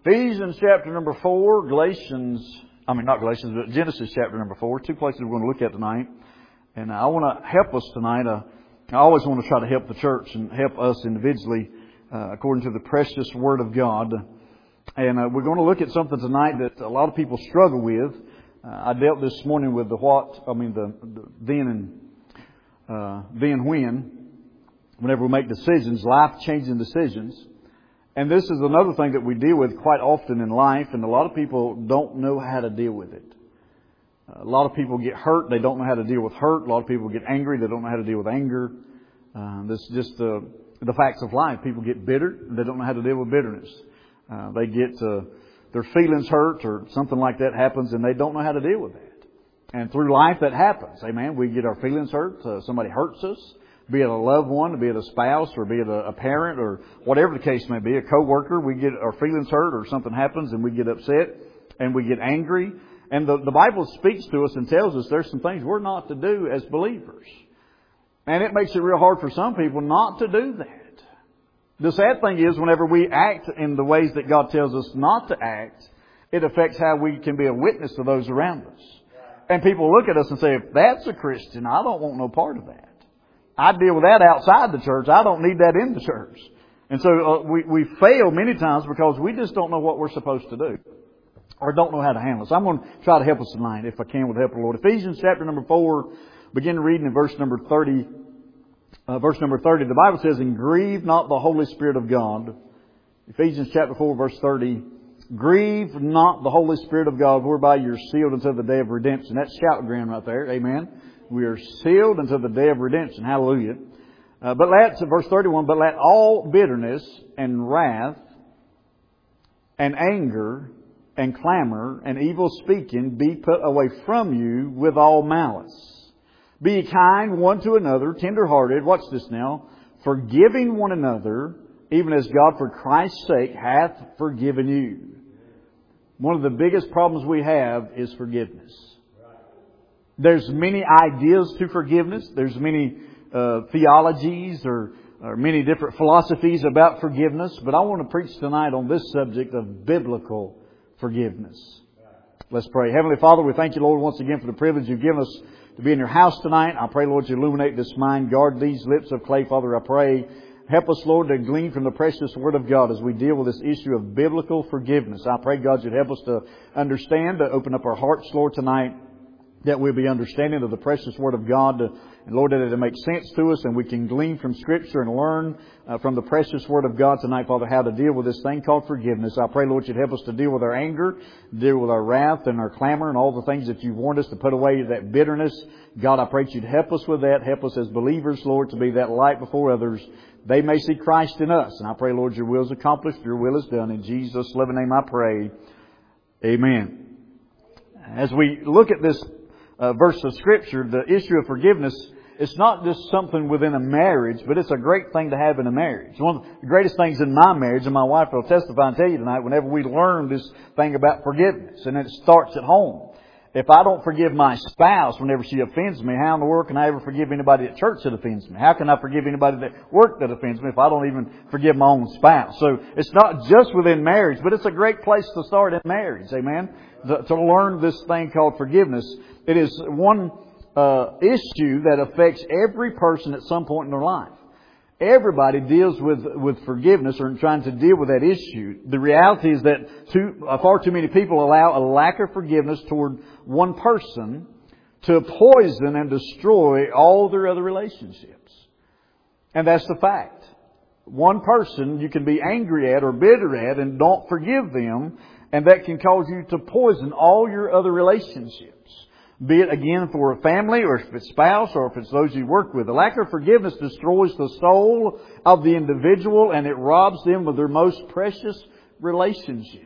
Ephesians chapter number 4, Genesis chapter number 4. Two places we're going to look at tonight. And I want to help us tonight. I always want to try to help the church and help us individually according to the precious Word of God. And we're going to look at something tonight that a lot of people struggle with. I dealt this morning with the then and whenever we make decisions, life-changing decisions. And this is another thing that we deal with quite often in life, and a lot of people don't know how to deal with it. A lot of people get hurt, they don't know how to deal with hurt. A lot of people get angry, they don't know how to deal with anger. This is just the facts of life. People get bitter, they don't know how to deal with bitterness. They get their feelings hurt or something like that happens, and they don't know how to deal with that. And through life that happens. Amen. We get our feelings hurt. Somebody hurts us. Be it a loved one, be it a spouse, or be it a parent, or whatever the case may be, a co-worker, we get our feelings hurt or something happens and we get upset and we get angry. And the Bible speaks to us and tells us there's some things we're not to do as believers. And it makes it real hard for some people not to do that. The sad thing is whenever we act in the ways that God tells us not to act, it affects how we can be a witness to those around us. And people look at us and say, if that's a Christian, I don't want no part of that. I deal with that outside the church. I don't need that in the church. And so we fail many times because we just don't know what we're supposed to do or don't know how to handle it. So I'm going to try to help us tonight if I can with the help of the Lord. Ephesians chapter number 4, begin reading in verse number 30. Verse number 30, the Bible says, and grieve not the Holy Spirit of God. Ephesians chapter 4, verse 30. Grieve not the Holy Spirit of God, whereby you're sealed until the day of redemption. That's shout ground right there. Amen. We are sealed until the day of redemption. Hallelujah. Verse 31, but let all bitterness and wrath and anger and clamor and evil speaking be put away from you with all malice. Be ye kind one to another, tender-hearted. Watch this now. Forgiving one another, even as God for Christ's sake hath forgiven you. One of the biggest problems we have is forgiveness. There's many ideas to forgiveness. There's many theologies or many different philosophies about forgiveness. But I want to preach tonight on this subject of biblical forgiveness. Let's pray. Heavenly Father, we thank you, Lord, once again for the privilege you've given us to be in your house tonight. I pray, Lord, you illuminate this mind. Guard these lips of clay, Father, I pray. Help us, Lord, to glean from the precious Word of God as we deal with this issue of biblical forgiveness. I pray, God, you'd help us to understand, to open up our hearts, Lord, tonight, that we'll be understanding of the precious Word of God. And Lord, that it makes sense to us and we can glean from Scripture and learn from the precious Word of God tonight, Father, how to deal with this thing called forgiveness. I pray, Lord, you'd help us to deal with our anger, deal with our wrath and our clamor and all the things that you've warned us to put away, that bitterness. God, I pray that you'd help us with that. Help us as believers, Lord, to be that light before others. They may see Christ in us. And I pray, Lord, your will is accomplished, your will is done. In Jesus' loving name I pray. Amen. As we look at this verse of Scripture, the issue of forgiveness, it's not just something within a marriage, but it's a great thing to have in a marriage. One of the greatest things in my marriage, and my wife will testify and tell you tonight, whenever we learn this thing about forgiveness, and it starts at home. If I don't forgive my spouse whenever she offends me, how in the world can I ever forgive anybody at church that offends me? How can I forgive anybody at work that offends me if I don't even forgive my own spouse? So it's not just within marriage, but it's a great place to start in marriage. Amen. To learn this thing called forgiveness. It is one issue that affects every person at some point in their life. Everybody deals with forgiveness or trying to deal with that issue. The reality is that far too many people allow a lack of forgiveness toward one person to poison and destroy all their other relationships. And that's the fact. One person you can be angry at or bitter at and don't forgive them, and that can cause you to poison all your other relationships. Be it again for a family or if it's spouse or if it's those you work with. The lack of forgiveness destroys the soul of the individual and it robs them of their most precious relationships.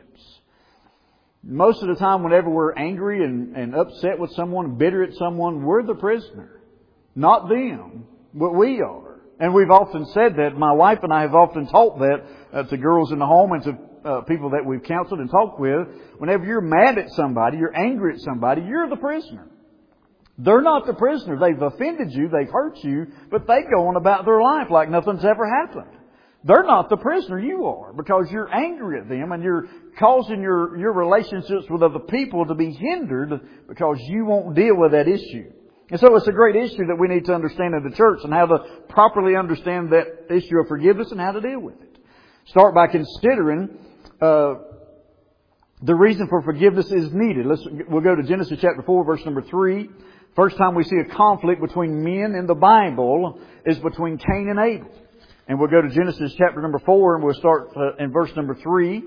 Most of the time whenever we're angry and upset with someone, bitter at someone, we're the prisoner. Not them, but we are. And we've often said that. My wife and I have often taught that to girls in the home and to people that we've counseled and talked with. Whenever you're mad at somebody, you're angry at somebody, you're the prisoner. They're not the prisoner. They've offended you, they've hurt you, but they go on about their life like nothing's ever happened. They're not the prisoner, you are, because you're angry at them and you're causing your relationships with other people to be hindered because you won't deal with that issue. And so it's a great issue that we need to understand in the church and how to properly understand that issue of forgiveness and how to deal with it. Start by considering the reason for forgiveness is needed. We'll go to Genesis chapter 4, verse number 3. First time we see a conflict between men in the Bible is between Cain and Abel. And we'll go to Genesis chapter number 4 and we'll start in verse number 3.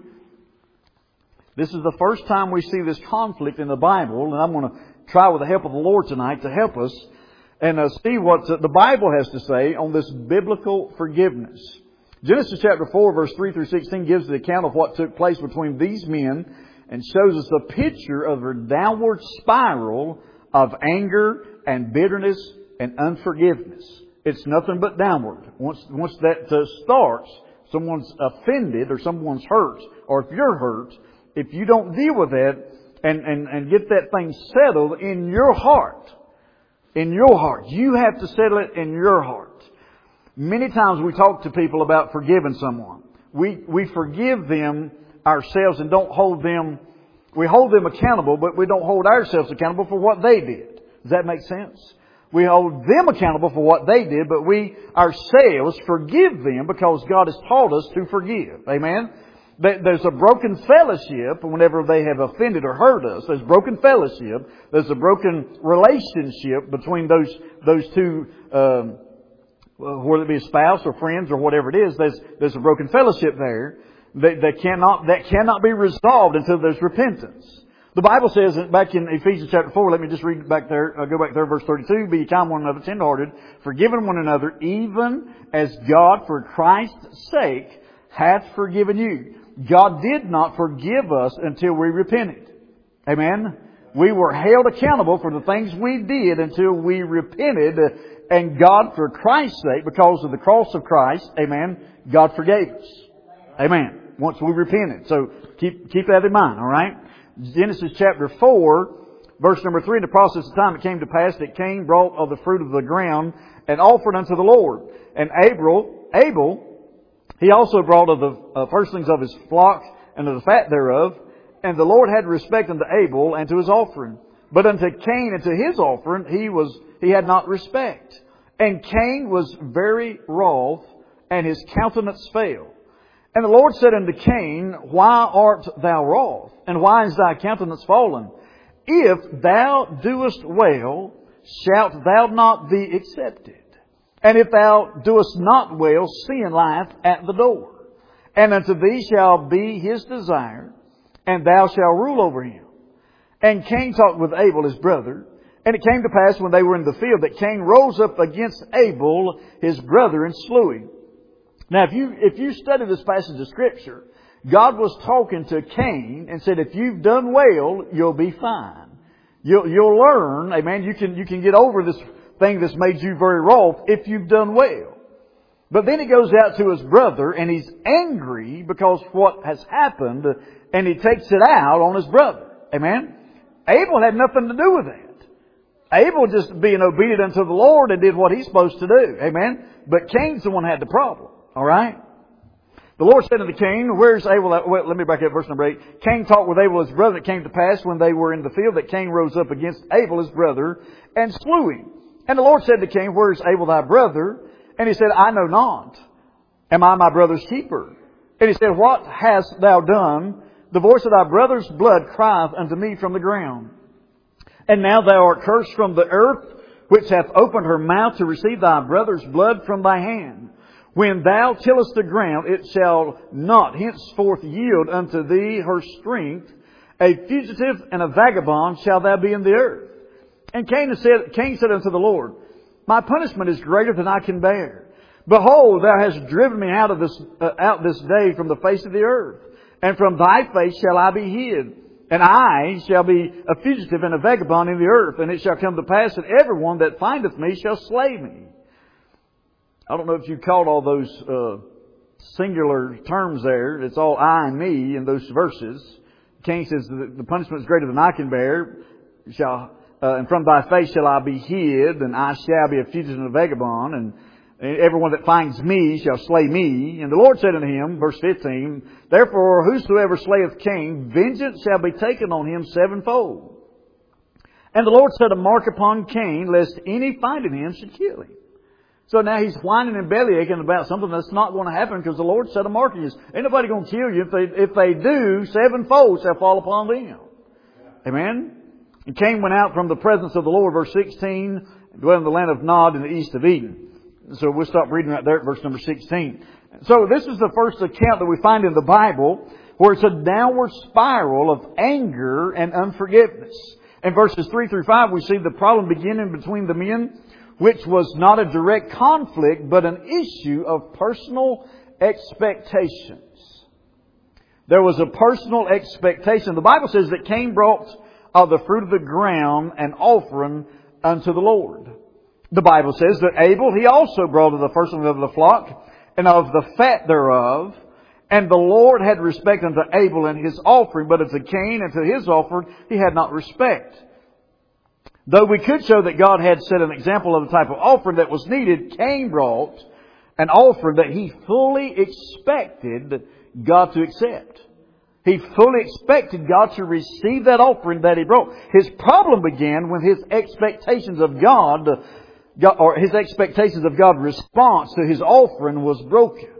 This is the first time we see this conflict in the Bible, and I'm going to try with the help of the Lord tonight to help us and see what the Bible has to say on this biblical forgiveness. Genesis chapter 4 verse 3 through 16 gives the account of what took place between these men and shows us a picture of a downward spiral of anger and bitterness and unforgiveness. It's nothing but downward. Once that starts, someone's offended or someone's hurt, or if you're hurt, if you don't deal with that and get that thing settled in your heart, you have to settle it in your heart. Many times we talk to people about forgiving someone. We forgive them ourselves and don't hold them. We hold them accountable, but we don't hold ourselves accountable for what they did. Does that make sense? We hold them accountable for what they did, but we ourselves forgive them because God has taught us to forgive. Amen? There's a broken fellowship whenever they have offended or hurt us. There's broken fellowship. There's a broken relationship between those two, whether it be a spouse or friends or whatever it is. There's a broken fellowship there that cannot be resolved until there's repentance. The Bible says back in Ephesians chapter 4, let me just read back there, go back there, verse 32, be kind one another, tenderhearted, forgiving one another, even as God for Christ's sake hath forgiven you. God did not forgive us until we repented. Amen? We were held accountable for the things we did until we repented, and God for Christ's sake, because of the cross of Christ, amen, God forgave us. Amen. Once we repented. So keep that in mind, alright? Genesis chapter 4, verse number 3, in the process of time it came to pass that Cain brought of the fruit of the ground and offered unto the Lord. And Abel, he also brought of the firstlings of his flock and of the fat thereof. And the Lord had respect unto Abel and to his offering. But unto Cain and to his offering he had not respect. And Cain was very wroth, and his countenance fell. And the Lord said unto Cain, why art thou wroth? And why is thy countenance fallen? If thou doest well, shalt thou not be accepted? And if thou doest not well, sin lieth at the door. And unto thee shall be his desire, and thou shalt rule over him. And Cain talked with Abel his brother. And it came to pass when they were in the field that Cain rose up against Abel his brother and slew him. Now, if you study this passage of Scripture, God was talking to Cain and said, if you've done well, you'll be fine. You'll learn, amen, you can get over this thing that's made you very wroth if you've done well. But then he goes out to his brother and he's angry because what has happened, and he takes it out on his brother. Amen? Abel had nothing to do with that. Abel just being obedient unto the Lord and did what he's supposed to do. Amen? But Cain's the one who had the problem. Alright? The Lord said unto Cain, where's Abel? Well, let me back up verse number 8. Cain talked with Abel his brother. It came to pass when they were in the field that Cain rose up against Abel his brother and slew him. And the Lord said to Cain, where's Abel thy brother? And he said, I know not. Am I my brother's keeper? And he said, what hast thou done? The voice of thy brother's blood crieth unto me from the ground. And now thou art cursed from the earth, which hath opened her mouth to receive thy brother's blood from thy hand. When thou tillest the ground, it shall not henceforth yield unto thee her strength. A fugitive and a vagabond shall thou be in the earth. And Cain said unto the Lord, my punishment is greater than I can bear. Behold, thou hast driven me out this day from the face of the earth. And from thy face shall I be hid. And I shall be a fugitive and a vagabond in the earth. And it shall come to pass that everyone that findeth me shall slay me. I don't know if you caught all those singular terms there. It's all I and me in those verses. Cain says the punishment is greater than I can bear. And from thy face shall I be hid, and I shall be a fugitive and a vagabond. And Everyone that finds me shall slay me. And the Lord said unto him, verse 15, Therefore whosoever slayeth Cain, vengeance shall be taken on him sevenfold. And the Lord set a mark upon Cain, lest any finding him should kill him. So now he's whining and bellyaching about something that's not going to happen because the Lord set a mark on you. Ain't nobody going to kill you. If they do, sevenfold shall fall upon them. Amen? And Cain went out from the presence of the Lord, verse 16, dwelling in the land of Nod in the east of Eden. So we'll stop reading right there at verse number 16. So this is the first account that we find in the Bible where it's a downward spiral of anger and unforgiveness. In verses 3 through 5, we see the problem beginning between the men, which was not a direct conflict, but an issue of personal expectations. There was a personal expectation. The Bible says that Cain brought of the fruit of the ground an offering unto the Lord. The Bible says that Abel, he also brought of the firstling of the flock and of the fat thereof. And the Lord had respect unto Abel and his offering, but unto Cain and to his offering he had not respect. Though we could show that God had set an example of the type of offering that was needed, Cain brought an offering that he fully expected God to accept. He fully expected God to receive that offering that he brought. His problem began when his expectations of God, or his expectations of God's response to his offering was broken.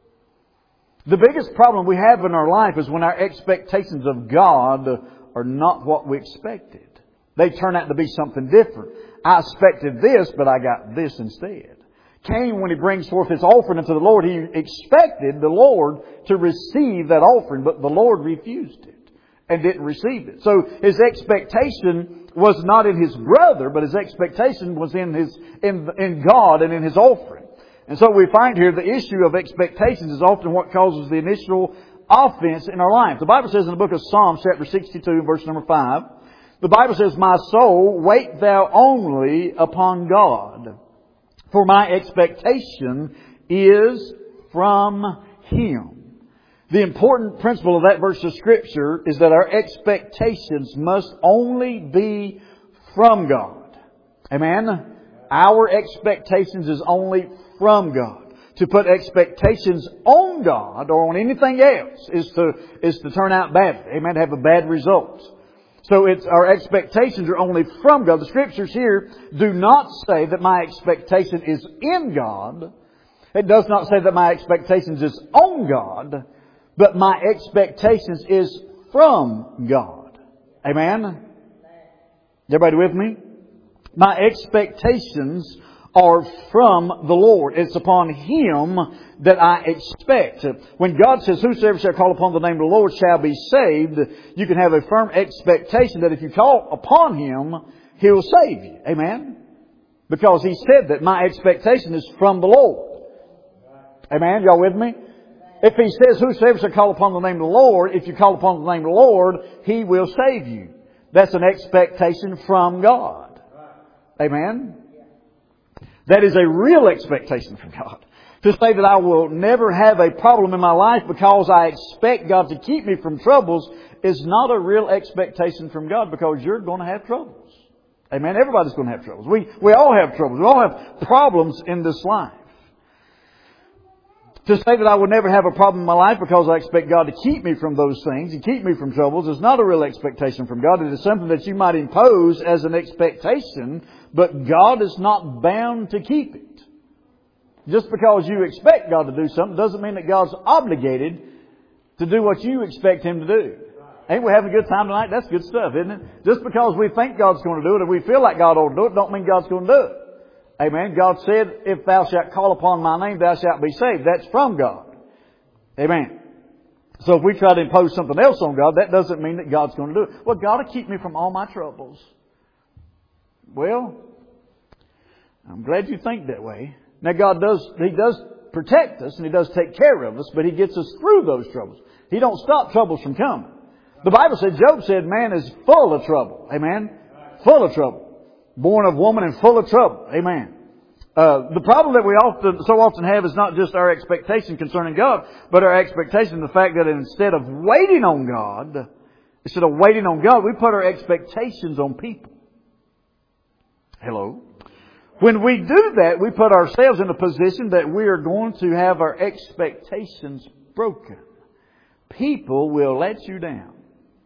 The biggest problem we have in our life is when our expectations of God are not what we expected. They turn out to be something different. I expected this, but I got this instead. Cain, when he brings forth his offering unto the Lord, he expected the Lord to receive that offering, but the Lord refused it and didn't receive it. So his expectation was not in his brother, but his expectation was in God and in his offering. And so we find here the issue of expectations is often what causes the initial offense in our life. The Bible says in the book of Psalms, chapter 62, verse number 5, the Bible says, My soul, wait thou only upon God, for my expectation is from Him. The important principle of that verse of Scripture is that our expectations must only be from God. Amen? Our expectations is only from God. To put expectations on God or on anything else is to turn out badly. Amen? To have a bad result. So our expectations are only from God. The Scriptures here do not say that my expectation is in God. It does not say that my expectations is on God. But my expectations is from God. Amen? Everybody with me? My expectations are from the Lord. It's upon Him that I expect. When God says, Whosoever shall call upon the name of the Lord shall be saved, you can have a firm expectation that if you call upon Him, He will save you. Amen? Because He said that my expectation is from the Lord. Amen? Y'all with me? If He says, Whosoever shall call upon the name of the Lord, if you call upon the name of the Lord, He will save you. That's an expectation from God. Amen? That is a real expectation from God. To say that I will never have a problem in my life because I expect God to keep me from troubles is not a real expectation from God, because you're going to have troubles. Amen? Everybody's going to have troubles. We all have troubles. We all have problems in this life. To say that I will never have a problem in my life because I expect God to keep me from those things and keep me from troubles is not a real expectation from God. It is something that you might impose as an expectation, but God is not bound to keep it. Just because you expect God to do something doesn't mean that God's obligated to do what you expect Him to do. Ain't we having a good time tonight? That's good stuff, isn't it? Just because we think God's going to do it and we feel like God ought to do it, don't mean God's going to do it. Amen. God said, if thou shalt call upon my name, thou shalt be saved. That's from God. Amen. So if we try to impose something else on God, that doesn't mean that God's going to do it. Well, God will keep me from all my troubles. Well, I'm glad you think that way. Now He does protect us and He does take care of us, but He gets us through those troubles. He don't stop troubles from coming. The Bible said, Job said, man is full of trouble. Amen. Full of trouble. Born of woman and full of trouble. Amen. The problem that we so often have is not just our expectation concerning God, but our expectation, the fact that instead of waiting on God, we put our expectations on people. Hello. When we do that, we put ourselves in a position that we are going to have our expectations broken. People will let you down.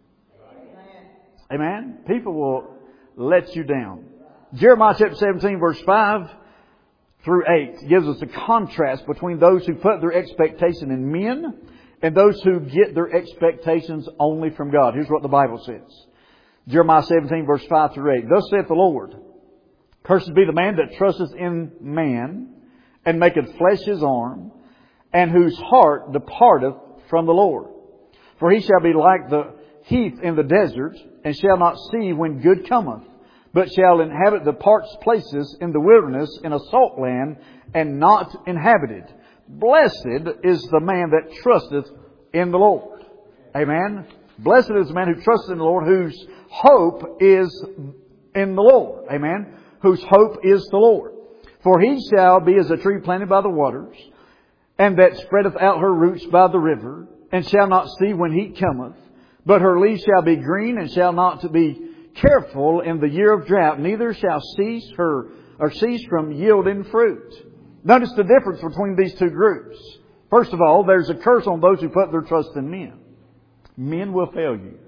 Amen? People will let you down. Jeremiah chapter 17 verse 5 through 8 gives us a contrast between those who put their expectation in men and those who get their expectations only from God. Here's what the Bible says. Jeremiah 17 verse 5 through 8. Thus saith the Lord, Cursed be the man that trusteth in man, and maketh flesh his arm, and whose heart departeth from the Lord. For he shall be like the heath in the desert, and shall not see when good cometh, but shall inhabit the parched places in the wilderness, in a salt land, and not inhabited. Blessed is the man that trusteth in the Lord. Amen. Blessed is the man who trusts in the Lord, whose hope is in the Lord. Amen. Whose hope is the Lord. For he shall be as a tree planted by the waters, and that spreadeth out her roots by the river, and shall not see when heat cometh, but her leaves shall be green, and shall not be careful in the year of drought, neither shall cease from yielding fruit. Notice the difference between these two groups. First of all, there's a curse on those who put their trust in men. Men will fail you.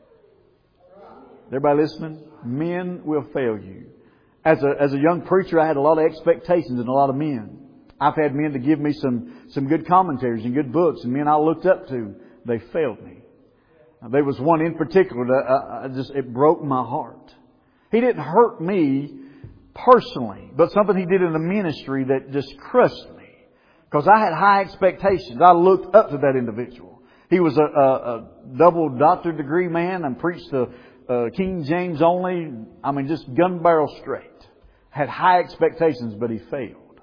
Everybody listening? Men will fail you. As a young preacher, I had a lot of expectations in a lot of men. I've had men to give me some good commentaries and good books, and men I looked up to, they failed me. Now, there was one in particular that it broke my heart. He didn't hurt me personally, but something he did in the ministry that just crushed me. Because I had high expectations. I looked up to that individual. He was a double doctorate degree man and preached the King James only. I mean, just gun barrel straight. Had high expectations, but he failed.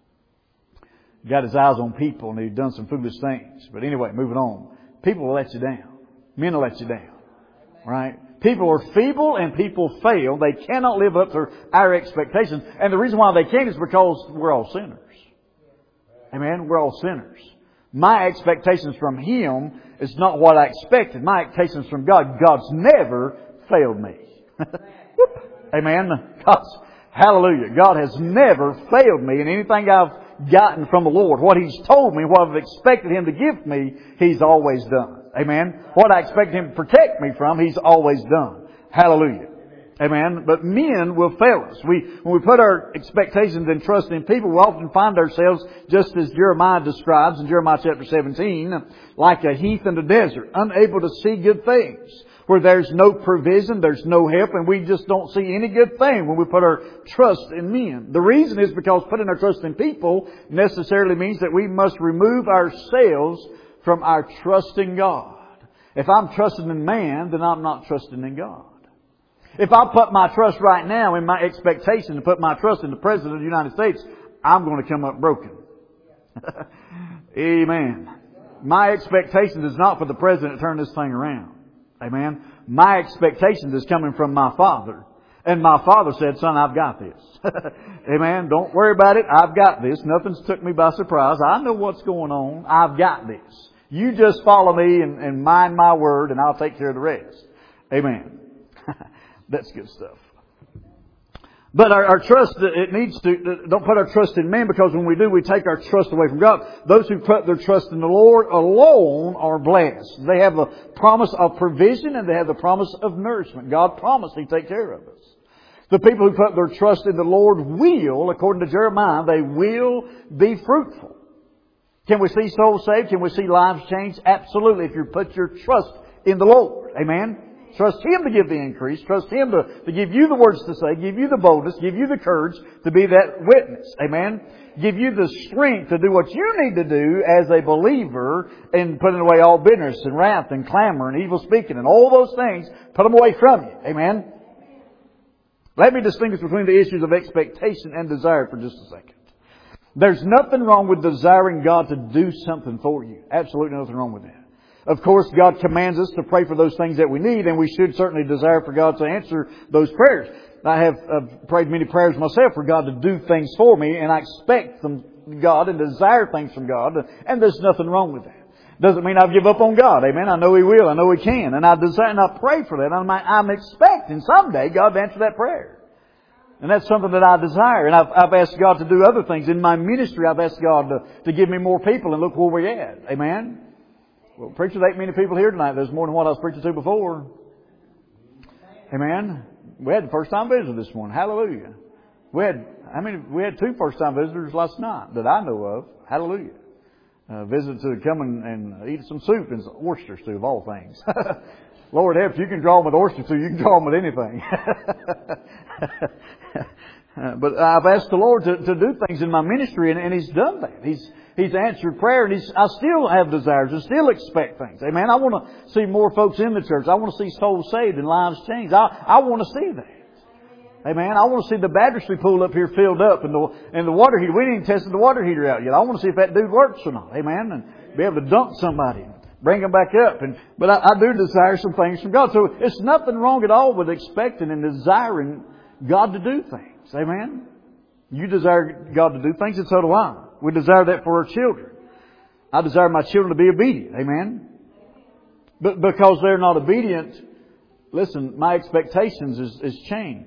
Got his eyes on people and he'd done some foolish things. But anyway, moving on. People will let you down. Men will let you down. Right? People are feeble and people fail. They cannot live up to our expectations. And the reason why they can't is because we're all sinners. Amen? We're all sinners. My expectations from Him is not what I expected. My expectations from God. God's never failed me. Amen? Hallelujah. God has never failed me in anything I've gotten from the Lord. What He's told me, what I've expected Him to give me, He's always done. Amen? What I expect Him to protect me from, He's always done. Hallelujah. Amen? But men will fail us. When we put our expectations and trust in people, we often find ourselves, just as Jeremiah describes in Jeremiah chapter 17, like a heath in the desert, unable to see good things. Where there's no provision, there's no help, and we just don't see any good thing when we put our trust in men. The reason is because putting our trust in people necessarily means that we must remove ourselves from our trust in God. If I'm trusting in man, then I'm not trusting in God. If I put my trust right now in my expectation to put my trust in the President of the United States, I'm going to come up broken. Amen. My expectation is not for the President to turn this thing around. Amen. My expectation is coming from my Father. And my Father said, son, I've got this. Amen. Don't worry about it. I've got this. Nothing's took me by surprise. I know what's going on. I've got this. You just follow me and mind my word and I'll take care of the rest. Amen. That's good stuff. But our trust, don't put our trust in man, because when we do, we take our trust away from God. Those who put their trust in the Lord alone are blessed. They have the promise of provision and they have the promise of nourishment. God promised He'd take care of us. The people who put their trust in the Lord will, according to Jeremiah, they will be fruitful. Can we see souls saved? Can we see lives changed? Absolutely, if you put your trust in the Lord. Amen? Trust Him to give the increase. Trust Him to give you the words to say, give you the boldness, give you the courage to be that witness. Amen? Give you the strength to do what you need to do as a believer in putting away all bitterness and wrath and clamor and evil speaking and all those things. Put them away from you. Amen? Let me distinguish between the issues of expectation and desire for just a second. There's nothing wrong with desiring God to do something for you. Absolutely nothing wrong with that. Of course, God commands us to pray for those things that we need, and we should certainly desire for God to answer those prayers. I have prayed many prayers myself for God to do things for me, and I expect from God and desire things from God, and there's nothing wrong with that. Doesn't mean I give up on God. Amen. I know He will. I know He can. And I desire and I pray for that. I'm expecting someday God to answer that prayer. And that's something that I desire. And I've asked God to do other things. In my ministry, I've asked God to give me more people, and look where we're at. Amen? Well, preacher, there ain't many people here tonight. There's more than what I was preaching to before. Amen? We had the first time visitor this morning. Hallelujah. We had 2 first time visitors last night that I know of. Hallelujah. Visitors to come and eat some soup and some oyster stew of all things. Lord help you, can draw them with oyster stew, you can draw them with anything. But I've asked the Lord to do things in my ministry, and He's done that. He's answered prayer, and I still have desires and still expect things. Amen. I want to see more folks in the church. I want to see souls saved and lives changed. I want to see that. Amen. I want to see the baptistry pool up here filled up and the water heater. We ain't even tested the water heater out yet. I want to see if that dude works or not. Amen. And be able to dunk somebody and bring them back up. But I do desire some things from God. So it's nothing wrong at all with expecting and desiring God to do things. Amen. You desire God to do things, and so do I. We desire that for our children. I desire my children to be obedient. Amen. But because they're not obedient, listen, my expectations is changed.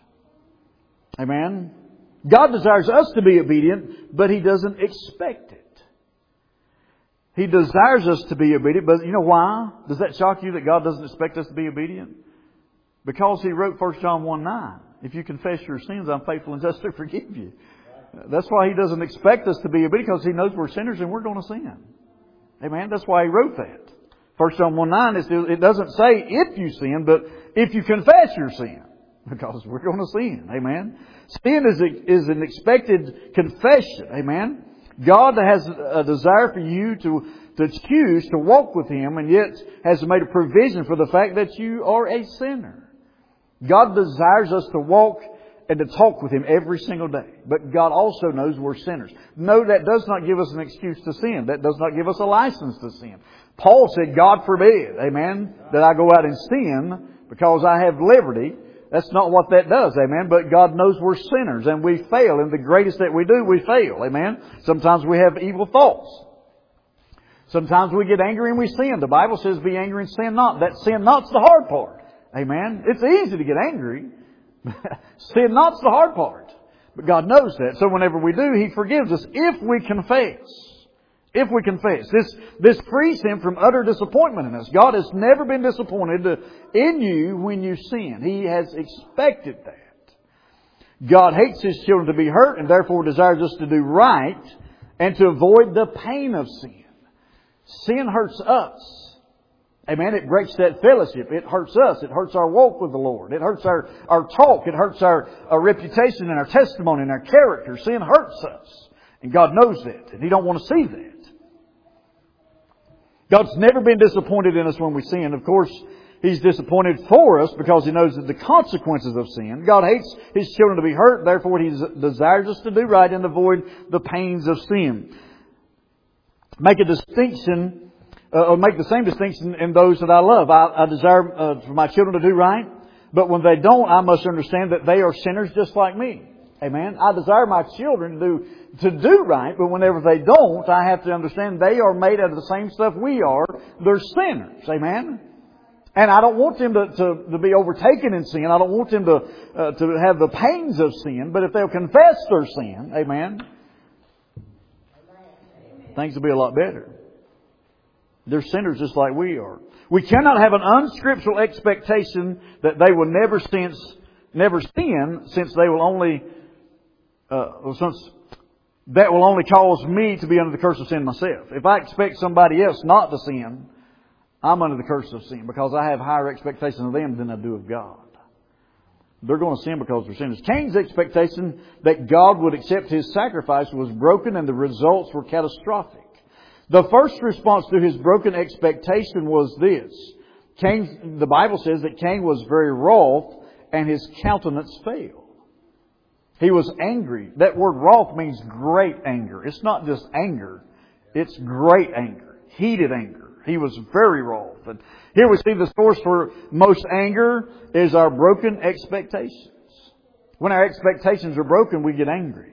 Amen. God desires us to be obedient, but He doesn't expect it. He desires us to be obedient, but you know why? Does that shock you that God doesn't expect us to be obedient? Because He wrote 1 John 1:9. If you confess your sins, I'm faithful and just to forgive you. That's why He doesn't expect us to be obedient, because He knows we're sinners and we're going to sin. Amen. That's why He wrote that. 1 John 1:9, it doesn't say if you sin, but if you confess your sin. Because we're going to sin. Amen. Sin is an expected confession. Amen. God has a desire for you to choose to walk with Him, and yet has made a provision for the fact that you are a sinner. God desires us to walk and to talk with Him every single day. But God also knows we're sinners. No, that does not give us an excuse to sin. That does not give us a license to sin. Paul said, God forbid, amen, that I go out and sin because I have liberty. That's not what that does, amen. But God knows we're sinners and we fail. And the greatest that we do, we fail, amen. Sometimes we have evil thoughts. Sometimes we get angry and we sin. The Bible says be angry and sin not. That sin not's the hard part, amen. It's easy to get angry. Sin not's the hard part. But God knows that. So whenever we do, He forgives us if we confess. If we confess. This frees Him from utter disappointment in us. God has never been disappointed in you when you sin. He has expected that. God hates His children to be hurt, and therefore desires us to do right and to avoid the pain of sin. Sin hurts us. Amen. It breaks that fellowship. It hurts us. It hurts our walk with the Lord. It hurts our talk. It hurts our reputation and our testimony and our character. Sin hurts us. And God knows that. And He don't want to see that. God's never been disappointed in us when we sin. Of course, He's disappointed for us because He knows that the consequences of sin. God hates His children to be hurt. Therefore, He desires us to do right and avoid the pains of sin. Make a distinction, or make the same distinction in those that I love. I desire for my children to do right. But when they don't, I must understand that they are sinners just like me. Amen. I desire my children to do right, but whenever they don't, I have to understand they are made out of the same stuff we are. They're sinners. Amen. And I don't want them to be overtaken in sin. I don't want them to have the pains of sin. But if they'll confess their sin, amen, things will be a lot better. They're sinners just like we are. We cannot have an unscriptural expectation that they will never sin, since they will only since that will only cause me to be under the curse of sin myself. If I expect somebody else not to sin, I'm under the curse of sin because I have higher expectations of them than I do of God. They're going to sin because they're sinners. Cain's expectation that God would accept his sacrifice was broken, and the results were catastrophic. The first response to his broken expectation was this. The Bible says that Cain was very wroth and his countenance fell. He was angry. That word wroth means great anger. It's not just anger. It's great anger. Heated anger. He was very wroth. And here we see the source for most anger is our broken expectations. When our expectations are broken, we get angry.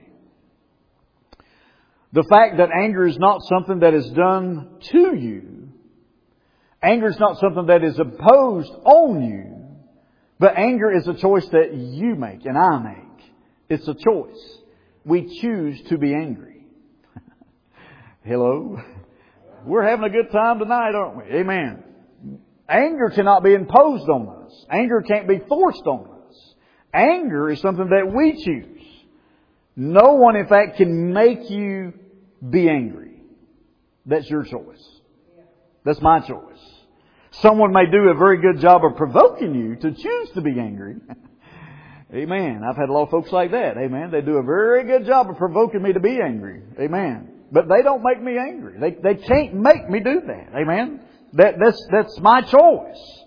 The fact that anger is not something that is done to you. Anger is not something that is imposed on you. But anger is a choice that you make and I make. It's a choice. We choose to be angry. Hello? We're having a good time tonight, aren't we? Amen. Anger cannot be imposed on us. Anger can't be forced on us. Anger is something that we choose. No one, in fact, can make you be angry. That's your choice. That's my choice. Someone may do a very good job of provoking you to choose to be angry. Amen. I've had a lot of folks like that. Amen. They do a very good job of provoking me to be angry. Amen. But they don't make me angry. They can't make me do that. Amen. That's my choice.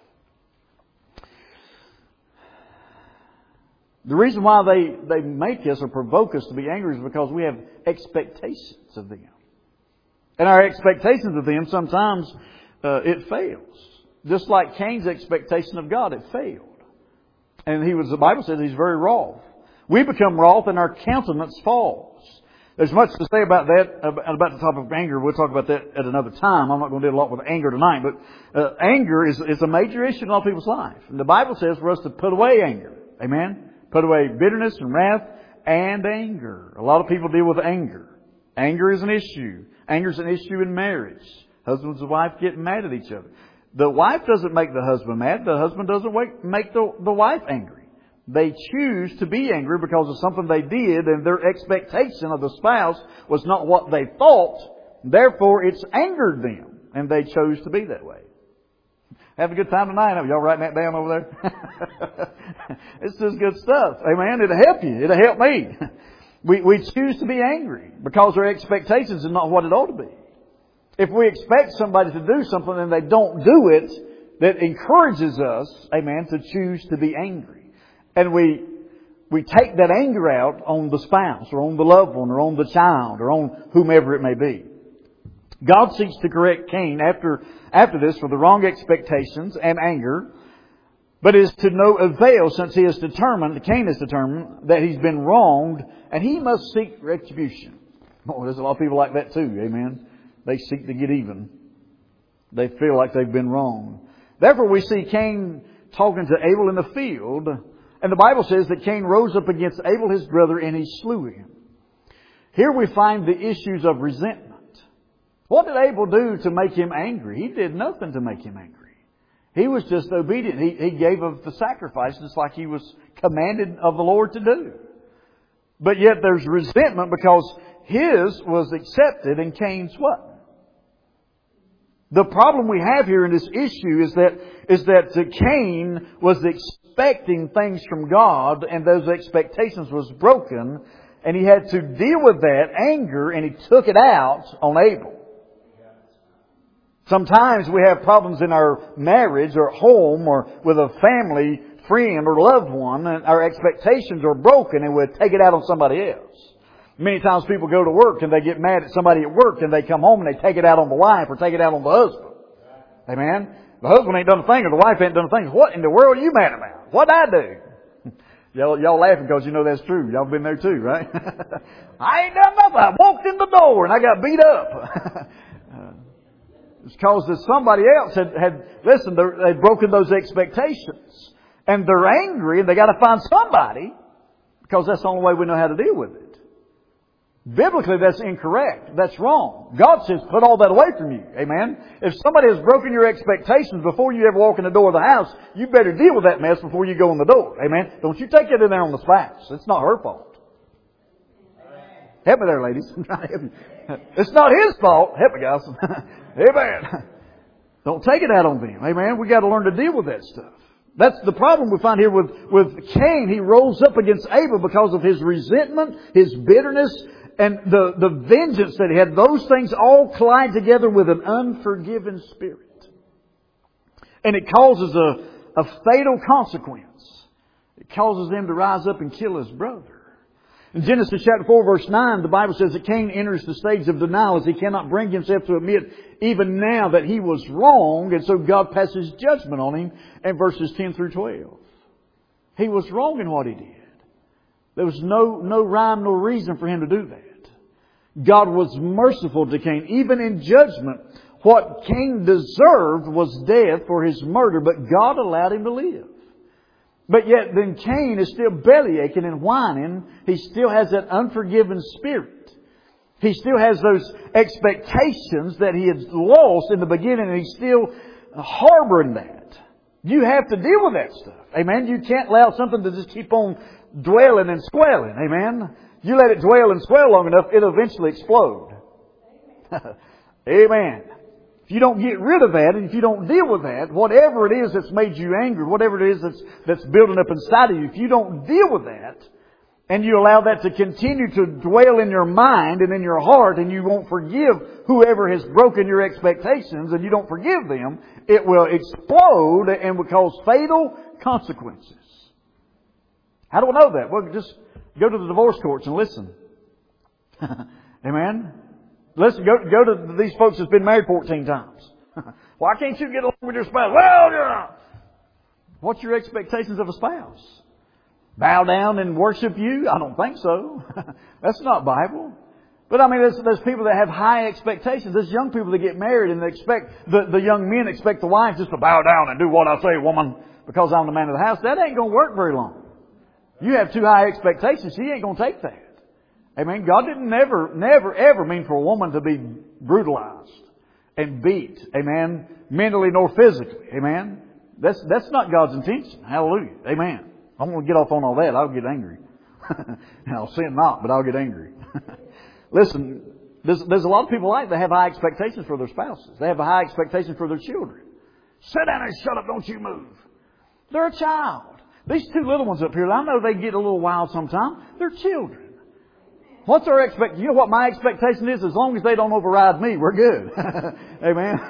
The reason why they make us or provoke us to be angry is because we have expectations of them. And our expectations of them, sometimes it fails. Just like Cain's expectation of God, it failed. And the Bible says he's very wroth. We become wroth and our countenance falls. There's much to say about that, about the topic of anger. We'll talk about that at another time. I'm not going to do a lot with anger tonight, but anger is a major issue in a lot of people's life. And the Bible says for us to put away anger. Amen? Put away bitterness and wrath and anger. A lot of people deal with anger. Anger is an issue. Anger is an issue in marriage. Husbands and wife getting mad at each other. The wife doesn't make the husband mad. The husband doesn't make the wife angry. They choose to be angry because of something they did, and their expectation of the spouse was not what they thought. Therefore, it's angered them, and they chose to be that way. Have a good time tonight. Are y'all writing that down over there? It's just good stuff. Amen. It'll help you. It'll help me. We choose to be angry because our expectations are not what it ought to be. If we expect somebody to do something and they don't do it, that encourages us, amen, to choose to be angry. And we take that anger out on the spouse or on the loved one or on the child or on whomever it may be. God seeks to correct Cain after this for the wrong expectations and anger, but is to no avail since Cain is determined that he's been wronged and he must seek retribution. Oh, there's a lot of people like that too, amen. They seek to get even. They feel like they've been wronged. Therefore we see Cain talking to Abel in the field. And the Bible says that Cain rose up against Abel, his brother, and he slew him. Here we find the issues of resentment. What did Abel do to make him angry? He did nothing to make him angry. He was just obedient. He gave of the sacrifice just like he was commanded of the Lord to do. But yet there's resentment because his was accepted and Cain's what? The problem we have here in this issue is that Cain was expecting things from God and those expectations was broken and he had to deal with that anger and he took it out on Abel. Sometimes we have problems in our marriage or home or with a family, friend or loved one and our expectations are broken and we take it out on somebody else. Many times people go to work and they get mad at somebody at work and they come home and they take it out on the wife or take it out on the husband. Amen? The husband ain't done a thing or the wife ain't done a thing. What in the world are you mad about? What'd I do? Y'all laughing because you know that's true. Y'all been there too, right? I ain't done nothing. I walked in the door and I got beat up. It's because that somebody else they'd broken those expectations. And they're angry and they got to find somebody because that's the only way we know how to deal with it. Biblically, that's incorrect. That's wrong. God says, put all that away from you. Amen? If somebody has broken your expectations before you ever walk in the door of the house, you better deal with that mess before you go in the door. Amen? Don't you take it in there on the spouse. It's not her fault. Help me there, ladies. I'm trying to help you. It's not his fault. Help me, guys. Amen. Don't take it out on them. Amen? We got to learn to deal with that stuff. That's the problem we find here with Cain. He rose up against Abel because of his resentment, his bitterness, and the vengeance that he had. Those things all collide together with an unforgiven spirit. And it causes a fatal consequence. It causes him to rise up and kill his brother. In Genesis chapter 4 verse 9, the Bible says that Cain enters the stage of denial as he cannot bring himself to admit even now that he was wrong. And so God passes judgment on him in verses 10 through 12. He was wrong in what he did. There was no rhyme, no reason for him to do that. God was merciful to Cain. Even in judgment, what Cain deserved was death for his murder, but God allowed him to live. But yet then Cain is still bellyaching and whining. He still has that unforgiven spirit. He still has those expectations that he had lost in the beginning, and he's still harboring that. You have to deal with that stuff. Amen. You can't allow something to just keep on dwelling and swelling. Amen. You let it dwell and swell long enough, it'll eventually explode. Amen. If you don't get rid of that, and if you don't deal with that, whatever it is that's made you angry, whatever it is that's building up inside of you, if you don't deal with that, and you allow that to continue to dwell in your mind and in your heart, and you won't forgive whoever has broken your expectations, and you don't forgive them, it will explode and will cause fatal consequences. How do we know that? Well, just go to the divorce courts and listen. Amen? Listen, go to these folks that's been married 14 times. Why can't you get along with your spouse? Well, yeah. What's your expectations of a spouse? Bow down and worship you? I don't think so. That's not Bible. But I mean, there's people that have high expectations. There's young people that get married and they expect, the young men expect the wife just to bow down and do what I say, woman, because I'm the man of the house. That ain't going to work very long. You have too high expectations. She ain't going to take that. Amen. God didn't never, ever mean for a woman to be brutalized and beat. Amen. Mentally nor physically. Amen. That's not God's intention. Hallelujah. Amen. I'm going to get off on all that. I'll get angry. I'll sin not, but I'll get angry. Listen, there's a lot of people like that have high expectations for their spouses. They have a high expectation for their children. Sit down and shut up. Don't you move. They're a child. These two little ones up here, I know they get a little wild sometimes. They're children. What's our expectation? You know what my expectation is? As long as they don't override me, we're good. Amen.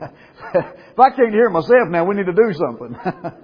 If I can't hear myself now, we need to do something.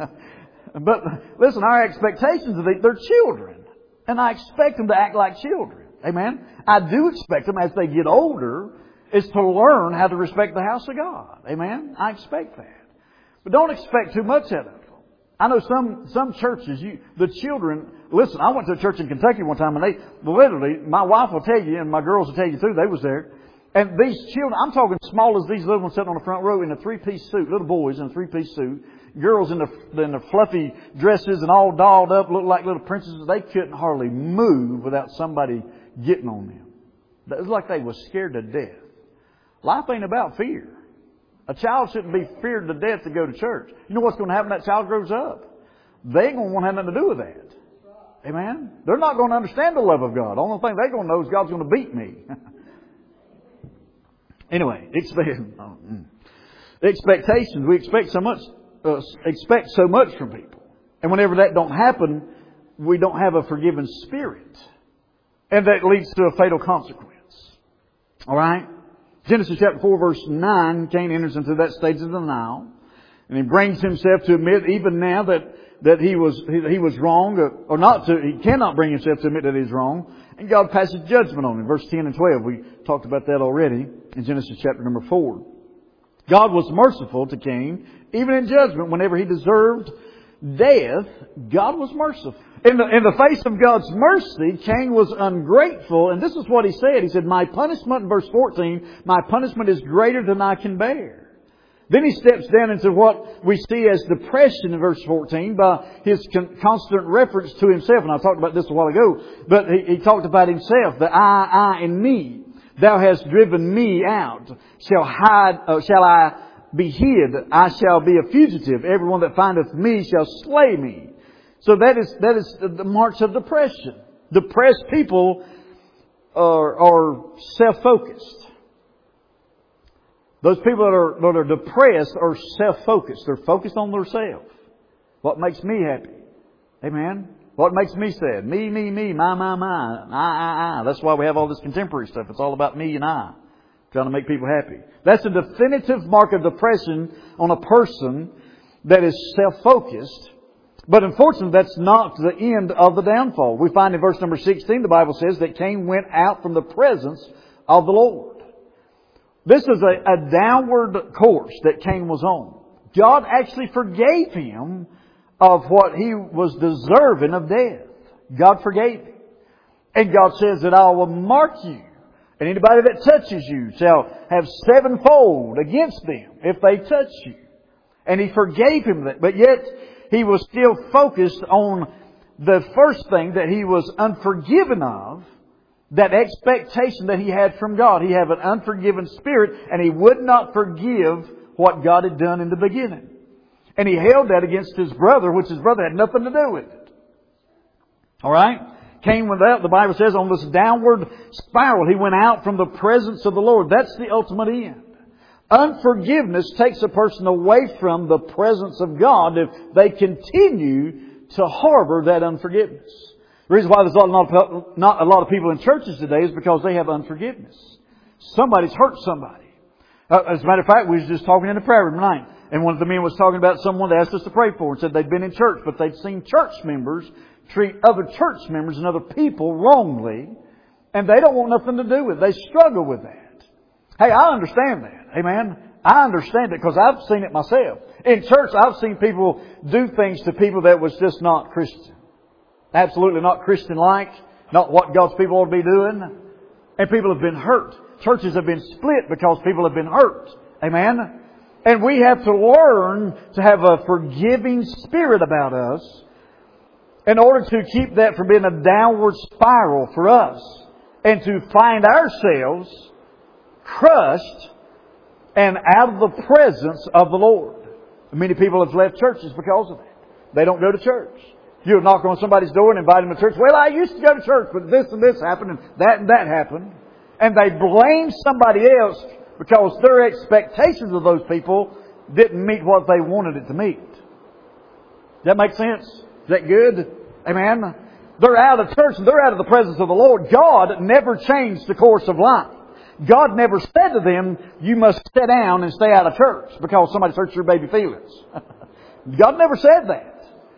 But listen, our expectations are they're children. And I expect them to act like children. Amen. I do expect them as they get older is to learn how to respect the house of God. Amen. I expect that. But don't expect too much out of them. I know some churches, the children, listen, I went to a church in Kentucky one time and they literally, my wife will tell you and my girls will tell you too, they was there. And these children, I'm talking small as these little ones sitting on the front row in a three-piece suit, little boys in a three-piece suit, girls in the fluffy dresses and all dolled up, looked like little princesses. They couldn't hardly move without somebody getting on them. It was like they was scared to death. Life ain't about fear. A child shouldn't be feared to death to go to church. You know what's going to happen when that child grows up? They ain't going to want to have nothing to do with that. Amen? They're not going to understand the love of God. The only thing they're going to know is God's going to beat me. Anyway, expectations. We expect so much from people. And whenever that don't happen, we don't have a forgiven spirit. And that leads to a fatal consequence. All right? Genesis chapter 4 verse 9, Cain enters into that stage of denial. And he brings himself to admit even now that he was wrong, or not to, he cannot bring himself to admit that he's wrong. And God passes judgment on him. Verse 10 and 12, we talked about that already in Genesis chapter number 4. God was merciful to Cain, even in judgment, whenever he deserved death, God was merciful. In the face of God's mercy, Cain was ungrateful, and this is what he said. He said, my punishment, in verse 14, my punishment is greater than I can bear. Then he steps down into what we see as depression in verse 14 by his constant reference to himself. And I talked about this a while ago, but he talked about himself, the I and me. Thou hast driven me out. Shall I be hid? I shall be a fugitive. Everyone that findeth me shall slay me. So that is the marks of depression. Depressed people are self-focused. Those people that are depressed are self-focused. They're focused on themselves. What makes me happy? Amen. What makes me sad? Me, my, I. That's why we have all this contemporary stuff. It's all about me and I. Trying to make people happy. That's a definitive mark of depression on a person that is self-focused. But unfortunately, that's not the end of the downfall. We find in verse number 16, the Bible says that Cain went out from the presence of the Lord. This is a downward course that Cain was on. God actually forgave him of what he was deserving of death. God forgave him. And God says that I will mark you. And anybody that touches you shall have sevenfold against them if they touch you. And he forgave him that. But yet he was still focused on the first thing that he was unforgiven of, that expectation that he had from God. He had an unforgiven spirit, and he would not forgive what God had done in the beginning. And he held that against his brother, which his brother had nothing to do with it. Alright? Cain went out, the Bible says, on this downward spiral. He went out from the presence of the Lord. That's the ultimate end. Unforgiveness takes a person away from the presence of God if they continue to harbor that unforgiveness. The reason why there's not a lot of people in churches today is because they have unforgiveness. Somebody's hurt somebody. As a matter of fact, we was just talking in the prayer room tonight, and one of the men was talking about someone that asked us to pray for and said they'd been in church, but they'd seen church members treat other church members and other people wrongly, and they don't want nothing to do with it. They struggle with that. Hey, I understand that. Amen. I understand it because I've seen it myself. In church, I've seen people do things to people that was just not Christian. Absolutely not Christian-like. Not what God's people ought to be doing. And people have been hurt. Churches have been split because people have been hurt. Amen. And we have to learn to have a forgiving spirit about us in order to keep that from being a downward spiral for us. And to find ourselves crushed and out of the presence of the Lord. Many people have left churches because of that. They don't go to church. You'll knock on somebody's door and invite them to church. Well, I used to go to church, but this and this happened and that happened. And they blame somebody else because their expectations of those people didn't meet what they wanted it to meet. Does that make sense? Is that good? Amen? They're out of church and they're out of the presence of the Lord. God never changed the course of life. God never said to them, you must sit down and stay out of church because somebody hurts your baby feelings. God never said that.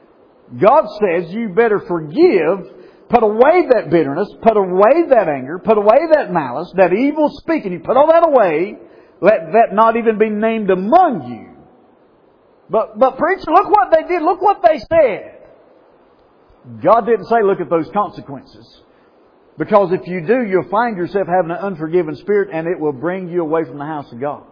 God says you better forgive, put away that bitterness, put away that anger, put away that malice, that evil speaking. You put all that away. Let that not even be named among you. But preacher, look what they did. Look what they said. God didn't say look at those consequences. Because if you do, you'll find yourself having an unforgiven spirit and it will bring you away from the house of God.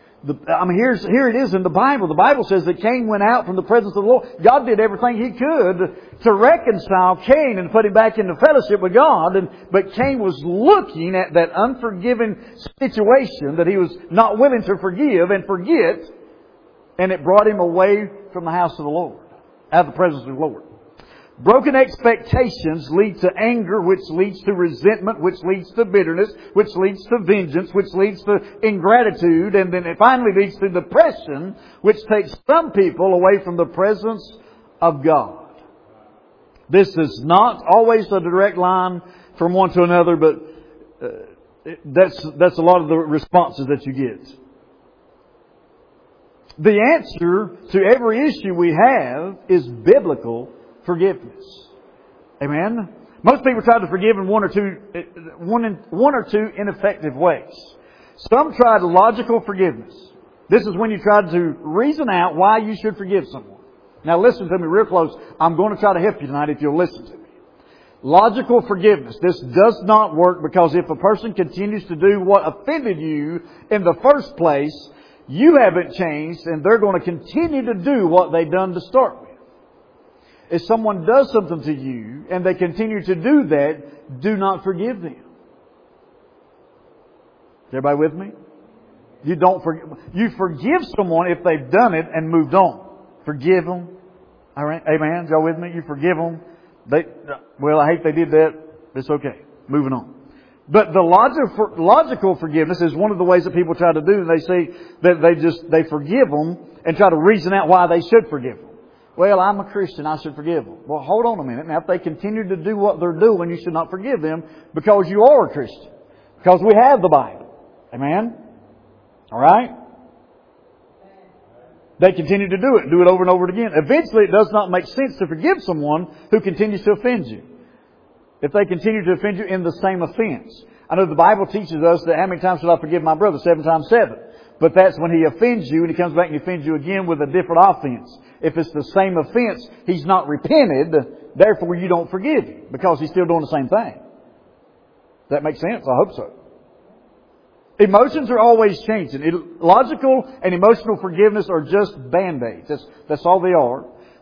Here it is in the Bible. The Bible says that Cain went out from the presence of the Lord. God did everything He could to reconcile Cain and put him back into fellowship with God. But Cain was looking at that unforgiven situation that he was not willing to forgive and forget. And it brought him away from the house of the Lord, out of the presence of the Lord. Broken expectations lead to anger, which leads to resentment, which leads to bitterness, which leads to vengeance, which leads to ingratitude, and then it finally leads to depression, which takes some people away from the presence of God. This is not always a direct line from one to another, but that's a lot of the responses that you get. The answer to every issue we have is biblical forgiveness. Amen. Most people try to forgive in one or two ineffective ways. Some tried logical forgiveness. This is when you try to reason out why you should forgive someone. Now listen to me real close. I'm going to try to help you tonight if you'll listen to me. Logical forgiveness. This does not work because if a person continues to do what offended you in the first place, you haven't changed and they're going to continue to do what they've done to start with. If someone does something to you and they continue to do that, do not forgive them. Is everybody with me? You forgive someone if they've done it and moved on. Forgive them. All right, amen. Y'all with me? You forgive them. Well, I hate they did that. It's okay. Moving on. But the logical forgiveness is one of the ways that people try to do. They say that they forgive them and try to reason out why they should forgive them. Well, I'm a Christian, I should forgive them. Well, hold on a minute. Now, if they continue to do what they're doing, you should not forgive them because you are a Christian. Because we have the Bible. Amen? All right? They continue to do it over and over again. Eventually, it does not make sense to forgive someone who continues to offend you. If they continue to offend you in the same offense. I know the Bible teaches us that how many times should I forgive my brother? 7 times 7. But that's when he offends you and he comes back and he offends you again with a different offense. If it's the same offense, he's not repented, therefore you don't forgive him because he's still doing the same thing. Does that make sense? I hope so. Emotions are always changing. Logical and emotional forgiveness are just band-aids. That's all they are.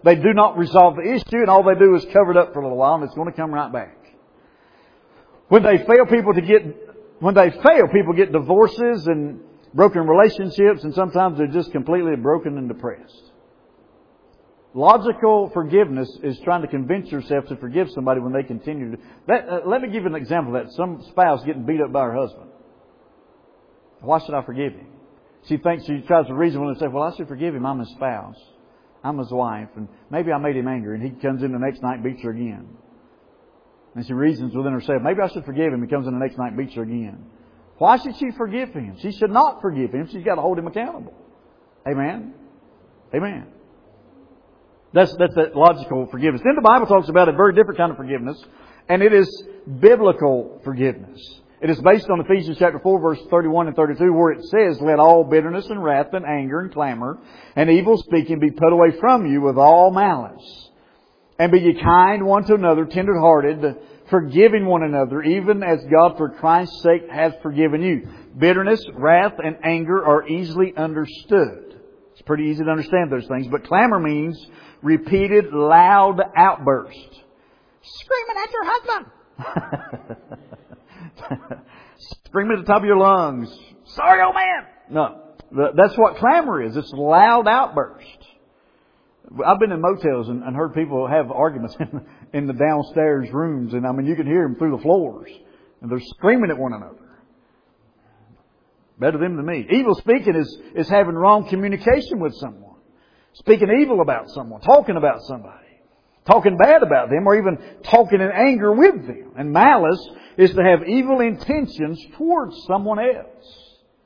They do not resolve the issue, and all they do is cover it up for a little while, and it's going to come right back. When they fail, people get divorces and broken relationships, and sometimes they're just completely broken and depressed. Logical forgiveness is trying to convince yourself to forgive somebody when they continue to... let me give you an example of that. Some spouse getting beat up by her husband. Why should I forgive him? She tries to reason with him and say, well, I should forgive him. I'm his spouse. I'm his wife. And maybe I made him angry. And he comes in the next night and beats her again. And she reasons within herself, maybe I should forgive him. He comes in the next night and beats her again. Why should she forgive him? She should not forgive him. She's got to hold him accountable. Amen? Amen. That's that logical forgiveness. Then the Bible talks about a very different kind of forgiveness, and it is biblical forgiveness. It is based on Ephesians chapter 4, verse 31 and 32, where it says, let all bitterness and wrath and anger and clamor and evil speaking be put away from you with all malice. And be ye kind one to another, tender-hearted, forgiving one another, even as God for Christ's sake hath forgiven you. Bitterness, wrath, and anger are easily understood. It's pretty easy to understand those things. But clamor means repeated loud outburst. Screaming at your husband! Screaming at the top of your lungs. Sorry, old man! No, that's what clamor is. It's loud outburst. I've been in motels and heard people have arguments in the downstairs rooms. And I mean, you can hear them through the floors. And they're screaming at one another. Better them than me. Evil speaking is having wrong communication with someone. Speaking evil about someone. Talking about somebody. Talking bad about them, or even talking in anger with them. And malice is to have evil intentions towards someone else.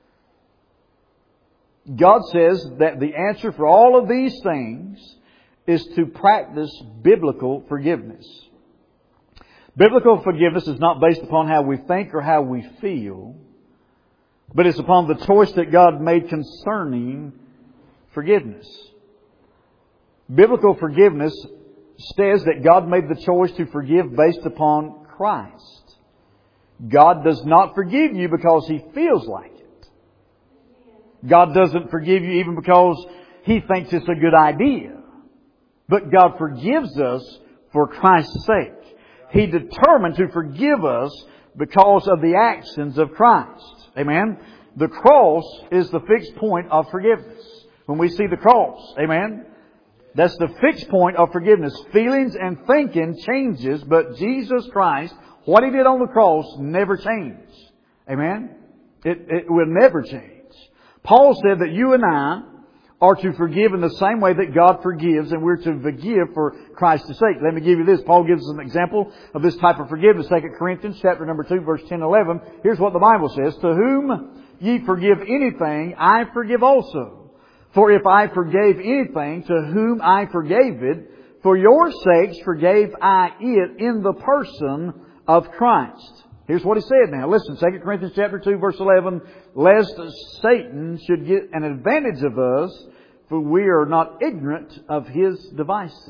God says that the answer for all of these things is to practice biblical forgiveness. Biblical forgiveness is not based upon how we think or how we feel, but it's upon the choice that God made concerning forgiveness. Biblical forgiveness says that God made the choice to forgive based upon Christ. God does not forgive you because He feels like it. God doesn't forgive you even because He thinks it's a good idea. But God forgives us for Christ's sake. He determined to forgive us because of the actions of Christ. Amen? The cross is the fixed point of forgiveness. When we see the cross, amen? That's the fixed point of forgiveness. Feelings and thinking changes, but Jesus Christ, what He did on the cross, never changed. Amen? It will never change. Paul said that you and I are to forgive in the same way that God forgives, and we're to forgive for Christ's sake. Let me give you this. Paul gives us an example of this type of forgiveness. 2 Corinthians chapter number 2, verse 10 and 11. Here's what the Bible says. To whom ye forgive anything, I forgive also. For if I forgave anything, to whom I forgave it, for your sakes forgave I it in the person of Christ. Here's what he said now. Listen, 2 Corinthians chapter 2, verse 11. Lest Satan should get an advantage of us, for we are not ignorant of his devices.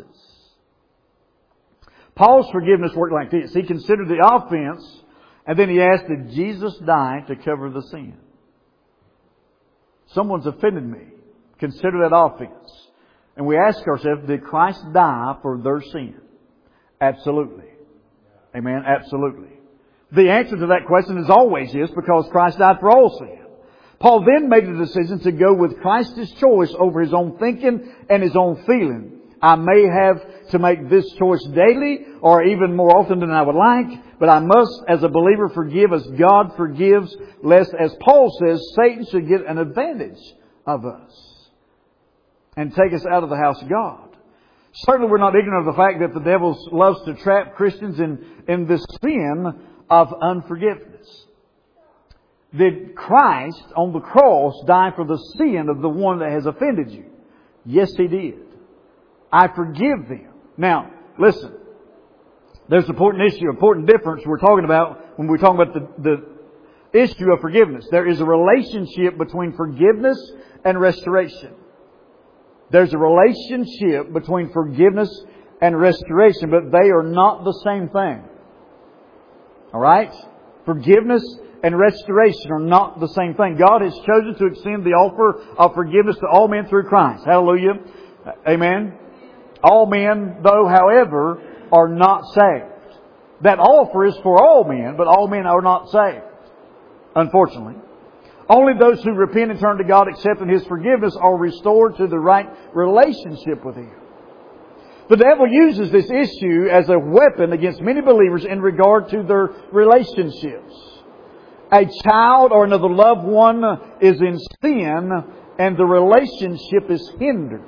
Paul's forgiveness worked like this. He considered the offense, and then he asked, did Jesus die to cover the sin? Someone's offended me. Consider that offense. And we ask ourselves, did Christ die for their sin? Absolutely. Amen. Absolutely. The answer to that question is always yes, because Christ died for all sin. Paul then made the decision to go with Christ's choice over his own thinking and his own feeling. I may have to make this choice daily or even more often than I would like, but I must, as a believer, forgive as God forgives, lest, as Paul says, Satan should get an advantage of us and take us out of the house of God. Certainly we're not ignorant of the fact that the devil loves to trap Christians in this sin of unforgiveness. Did Christ on the cross die for the sin of the one that has offended you? Yes, He did. I forgive them. Now, listen. There's an important issue, important difference we're talking about when we're talking about the issue of forgiveness. There is a relationship between forgiveness and restoration. There's a relationship between forgiveness and restoration, but they are not the same thing. Alright? Forgiveness and restoration are not the same thing. God has chosen to extend the offer of forgiveness to all men through Christ. Hallelujah. Amen. All men, though, however, are not saved. That offer is for all men, but all men are not saved, unfortunately. Only those who repent and turn to God, accepting His forgiveness, are restored to the right relationship with Him. The devil uses this issue as a weapon against many believers in regard to their relationships. A child or another loved one is in sin and the relationship is hindered.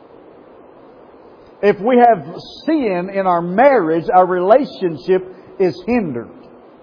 If we have sin in our marriage, our relationship is hindered.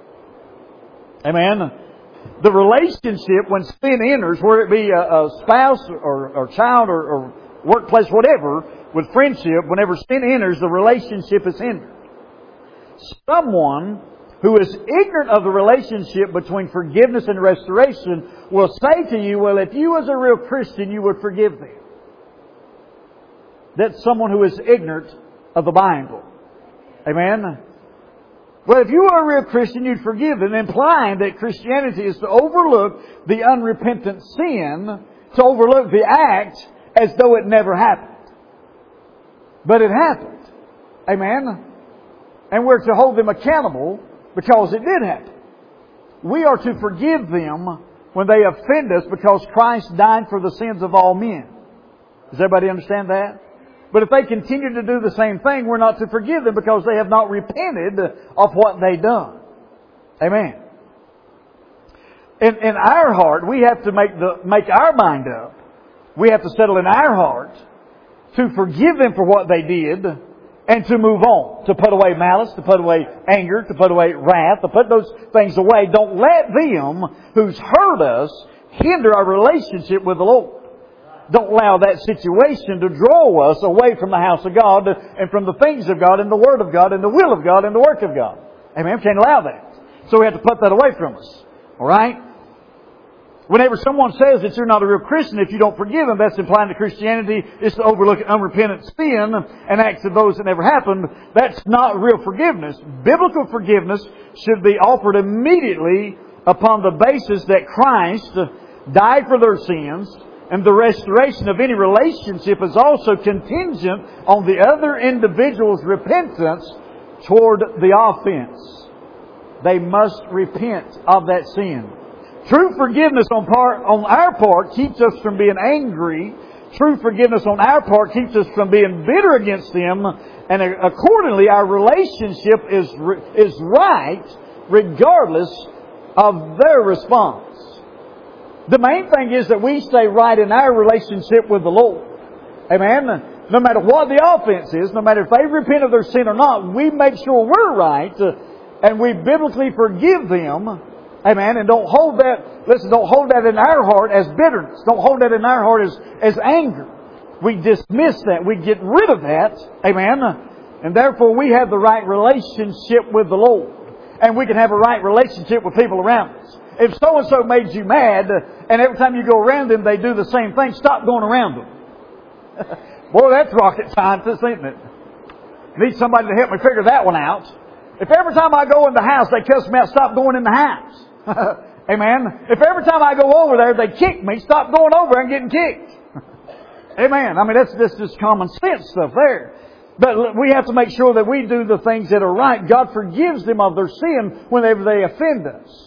Amen. The relationship, when sin enters, whether it be a spouse or child or workplace, whatever, with friendship, whenever sin enters, the relationship is hindered. Someone who is ignorant of the relationship between forgiveness and restoration will say to you, well, if you was a real Christian, you would forgive them. That's someone who is ignorant of the Bible. Amen? Well, if you were a real Christian, you'd forgive them, implying that Christianity is to overlook the unrepentant sin, to overlook the act as though it never happened. But it happened. Amen? And we're to hold them accountable because it did happen. We are to forgive them when they offend us because Christ died for the sins of all men. Does everybody understand that? But if they continue to do the same thing, we're not to forgive them because they have not repented of what they've done. Amen. In our heart, we have to make our mind up. We have to settle in our heart to forgive them for what they did and to move on. To put away malice, to put away anger, to put away wrath, to put those things away. Don't let them who's hurt us hinder our relationship with the Lord. Don't allow that situation to draw us away from the house of God and from the things of God and the Word of God and the will of God and the work of God. Amen. We can't allow that. So we have to put that away from us. Alright? Whenever someone says that you're not a real Christian, if you don't forgive them, that's implying that Christianity is to overlook unrepentant sin and acts of those that never happened. That's not real forgiveness. Biblical forgiveness should be offered immediately upon the basis that Christ died for their sins, and the restoration of any relationship is also contingent on the other individual's repentance toward the offense. They must repent of that sin. True forgiveness on our part keeps us from being angry. True forgiveness on our part keeps us from being bitter against them. And accordingly, our relationship is right regardless of their response. The main thing is that we stay right in our relationship with the Lord. Amen? No matter what the offense is, no matter if they repent of their sin or not, we make sure we're right and we biblically forgive them. Amen? And don't hold that in our heart as bitterness. Don't hold that in our heart as anger. We dismiss that. We get rid of that. Amen? And therefore we have the right relationship with the Lord. And we can have a right relationship with people around us. If so-and-so made you mad, and every time you go around them, they do the same thing, stop going around them. Boy, that's rocket science, isn't it? Need somebody to help me figure that one out. If every time I go in the house, they cuss me out, stop going in the house. Amen. If every time I go over there, they kick me, stop going over and getting kicked. Amen. I mean, that's just common sense stuff there. But we have to make sure that we do the things that are right. God forgives them of their sin whenever they offend us.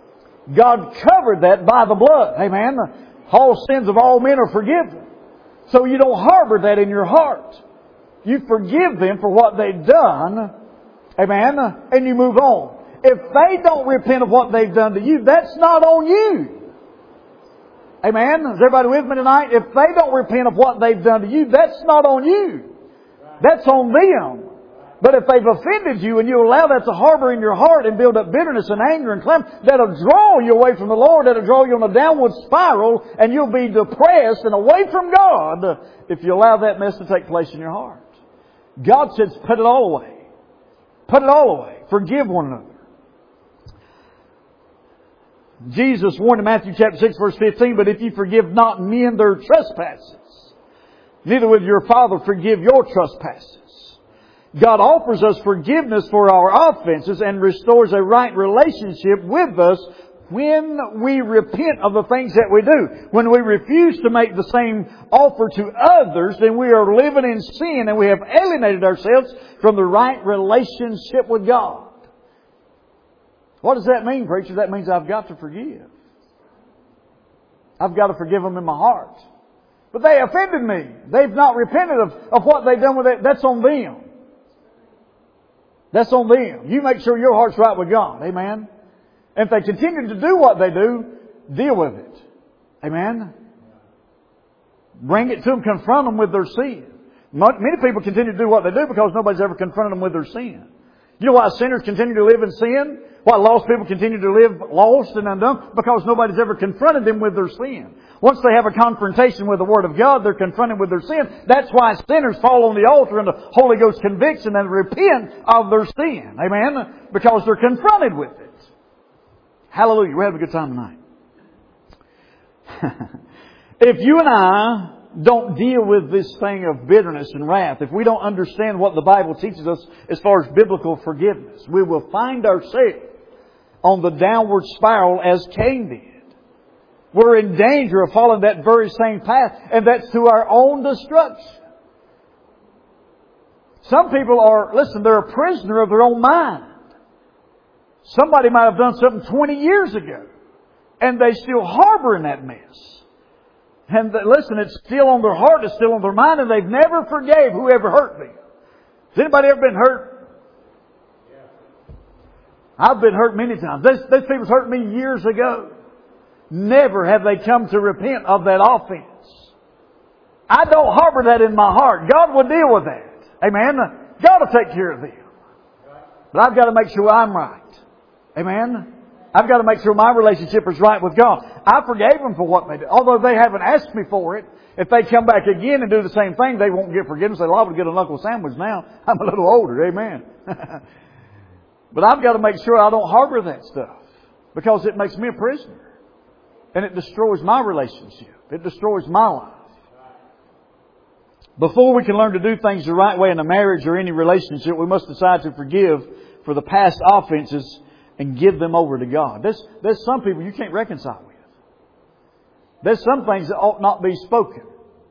God covered that by the blood. Amen. All sins of all men are forgiven. So you don't harbor that in your heart. You forgive them for what they've done. Amen. And you move on. If they don't repent of what they've done to you, that's not on you. Amen. Is everybody with me tonight? If they don't repent of what they've done to you, that's not on you. That's on them. But if they've offended you and you allow that to harbor in your heart and build up bitterness and anger and calamity, that'll draw you away from the Lord. That'll draw you on a downward spiral and you'll be depressed and away from God if you allow that mess to take place in your heart. God says, put it all away. Put it all away. Forgive one another. Jesus warned in Matthew chapter 6 verse 15, but if you forgive not men their trespasses, neither will your Father forgive your trespasses. God offers us forgiveness for our offenses and restores a right relationship with us when we repent of the things that we do, when we refuse to make the same offer to others, then we are living in sin and we have alienated ourselves from the right relationship with God. What does that mean, preacher? That means I've got to forgive. I've got to forgive them in my heart. But they offended me. They've not repented of what they've done with it. That's on them. That's on them. You make sure your heart's right with God. Amen. And if they continue to do what they do, deal with it. Amen. Bring it to them. Confront them with their sin. Many people continue to do what they do because nobody's ever confronted them with their sin. You know why sinners continue to live in sin? Why lost people continue to live lost and undone? Because nobody's ever confronted them with their sin. Once they have a confrontation with the Word of God, they're confronted with their sin. That's why sinners fall on the altar and the Holy Ghost convicts them and repent of their sin. Amen? Because they're confronted with it. Hallelujah. We're having a good time tonight. If you and I don't deal with this thing of bitterness and wrath, if we don't understand what the Bible teaches us as far as biblical forgiveness, we will find ourselves on the downward spiral as Cain did. We're in danger of following that very same path, and that's to our own destruction. Some people they're a prisoner of their own mind. Somebody might have done something 20 years ago, and they still harbor in that mess. And listen, it's still on their heart, it's still on their mind, and they've never forgave whoever hurt them. Has anybody ever been hurt? I've been hurt many times. Those people hurt me years ago. Never have they come to repent of that offense. I don't harbor that in my heart. God will deal with that. Amen. God will take care of them. But I've got to make sure I'm right. Amen. I've got to make sure my relationship is right with God. I forgave them for what they did. Although they haven't asked me for it, if they come back again and do the same thing, they won't get forgiveness. They'll liable to get a knuckle sandwich now. I'm a little older. Amen. But I've got to make sure I don't harbor that stuff. Because it makes me a prisoner. And it destroys my relationship. It destroys my life. Before we can learn to do things the right way in a marriage or any relationship, we must decide to forgive for the past offenses and give them over to God. There's some people you can't reconcile with. There's some things that ought not be spoken.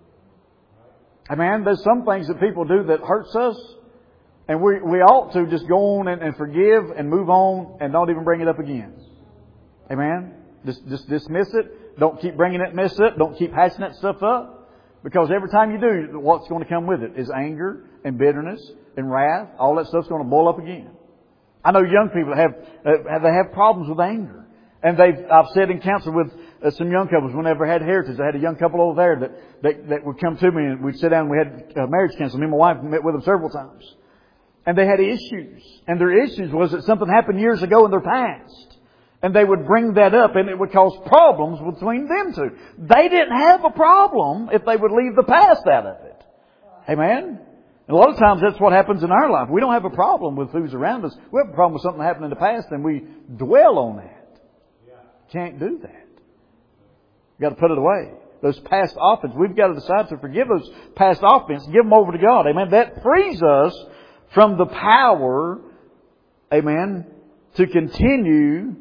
Amen. There's some things that people do that hurts us. And we ought to just go on and forgive and move on and don't even bring it up again. Amen. Just dismiss it. Don't keep bringing that mess up. Don't keep hashing that stuff up. Because every time you do, what's going to come with it is anger and bitterness and wrath. All that stuff's going to boil up again. I know young people have problems with anger. And I've said in counsel with some young couples whenever I had heritage. I had a young couple over there that would come to me and we'd sit down and we had marriage counseling. Me and my wife met with them several times. And they had issues. And their issues was that something happened years ago in their past. And they would bring that up and it would cause problems between them two. They didn't have a problem if they would leave the past out of it. Amen? And a lot of times that's what happens in our life. We don't have a problem with who's around us. We have a problem with something that happened in the past and we dwell on that. Can't do that. We've got to put it away. Those past offenses, we've got to decide to forgive those past offenses, give them over to God. Amen? That frees us from the power, amen, to continue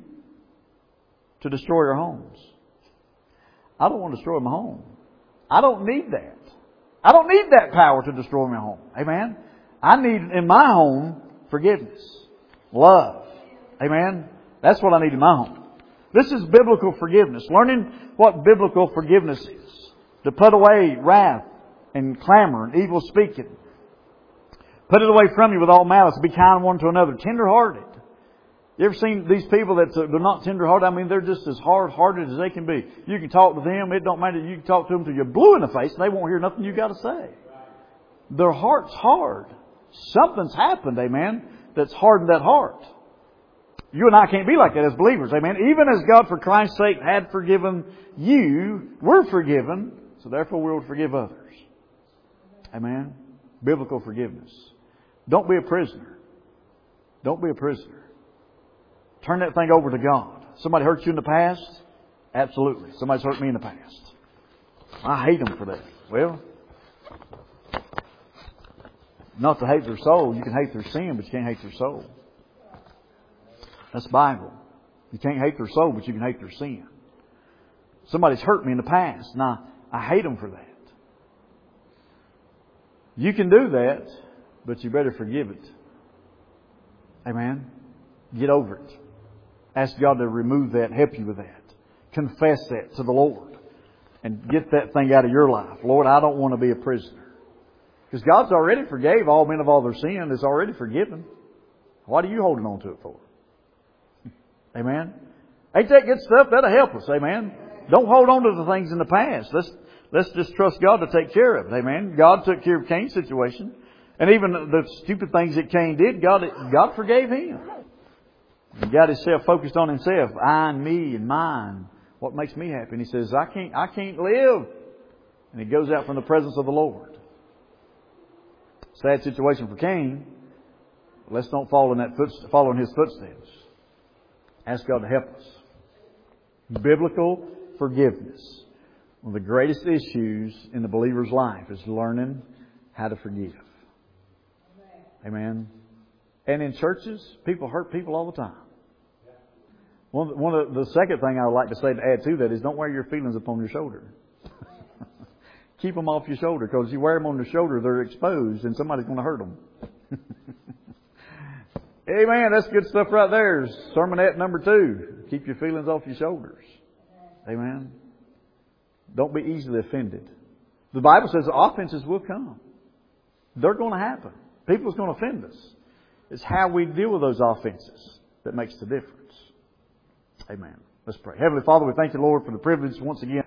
to destroy our homes. I don't want to destroy my home. I don't need that. I don't need that power to destroy my home. Amen. I need in my home forgiveness, love. Amen. That's what I need in my home. This is biblical forgiveness. Learning what biblical forgiveness is. To put away wrath and clamor and evil speaking. Put it away from you with all malice. Be kind one to another. Tender-hearted. You ever seen these people that they're not tender-hearted? I mean, they're just as hard-hearted as they can be. You can talk to them. It don't matter. You can talk to them till you're blue in the face and they won't hear nothing you got to say. Their heart's hard. Something's happened, amen, that's hardened that heart. You and I can't be like that as believers, amen. Even as God, for Christ's sake, had forgiven you, we're forgiven, so therefore we will forgive others. Amen. Biblical forgiveness. Don't be a prisoner. Don't be a prisoner. Turn that thing over to God. Somebody hurt you in the past? Absolutely. Somebody's hurt me in the past. I hate them for that. Well, not to hate their soul. You can hate their sin, but you can't hate their soul. That's Bible. You can't hate their soul, but you can hate their sin. Somebody's hurt me in the past. Now, I hate them for that. You can do that, but you better forgive it. Amen? Get over it. Ask God to remove that, help you with that. Confess that to the Lord. And get that thing out of your life. Lord, I don't want to be a prisoner. Because God's already forgave all men of all their sin. It's already forgiven. What are you holding on to it for? Amen? Ain't that good stuff? That'll help us. Amen? Don't hold on to the things in the past. Let's just trust God to take care of it. Amen? God took care of Cain's situation. And even the stupid things that Cain did, God forgave him. He got himself focused on himself. I and me and mine. What makes me happy? And he says, I can't live. And he goes out from the presence of the Lord. Sad situation for Cain. Let's don't follow in his footsteps. Ask God to help us. Biblical forgiveness. One of the greatest issues in the believer's life is learning how to forgive. Amen. And in churches, people hurt people all the time. One of the second thing I would like to say to add to that is don't wear your feelings upon your shoulder. Keep them off your shoulder, because if you wear them on your shoulder, they're exposed and somebody's going to hurt them. Amen. That's good stuff right there. Sermonette number 2. Keep your feelings off your shoulders. Amen. Don't be easily offended. The Bible says offenses will come. They're going to happen. People's going to offend us. It's how we deal with those offenses that makes the difference. Amen. Let's pray. Heavenly Father, we thank you, Lord, for the privilege once again